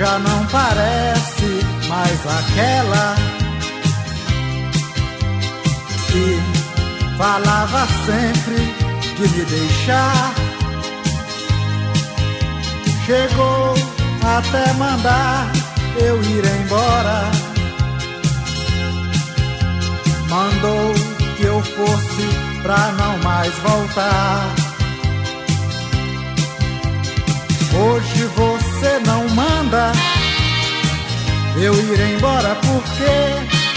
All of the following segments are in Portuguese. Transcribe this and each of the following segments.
já não parece mais aquela que falava sempre de me deixar. Chegou até mandar eu ir embora. Mandou que eu fosse pra não mais voltar. Hoje você não manda eu ir embora porque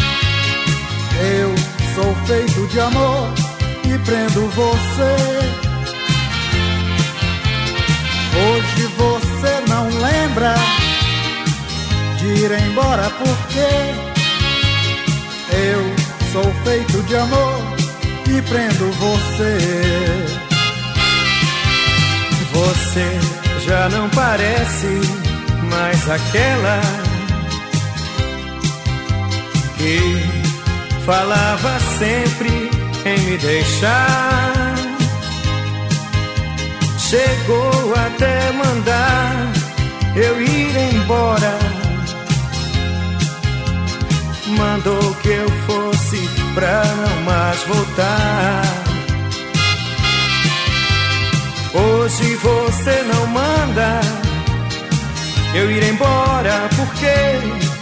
eu sou feito de amor e prendo você. Hoje você não lembra de ir embora porque eu sou feito de amor e prendo você. Você já não parece mais aquela que falava sempre em me deixar. Chegou até mandar eu ir embora. Mandou que eu fosse pra não mais voltar. Hoje você não manda eu ir embora porque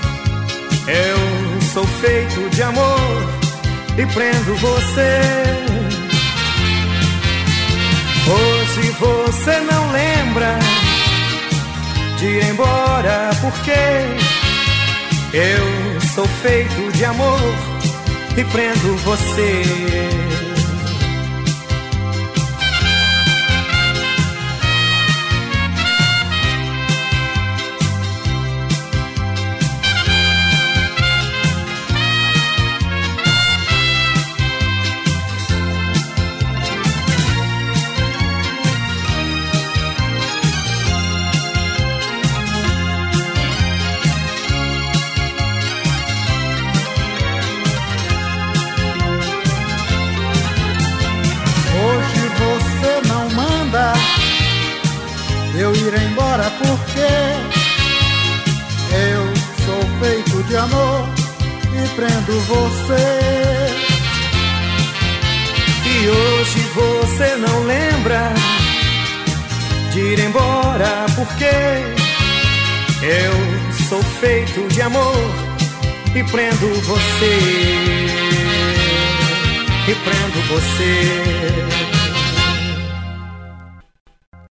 eu sou feito de amor e prendo você. Hoje você não lembra de ir embora porque eu sou feito de amor e prendo você. Eu ir embora porque eu sou feito de amor e prendo você. E hoje você não lembra de ir embora porque eu sou feito de amor e prendo você. E prendo você.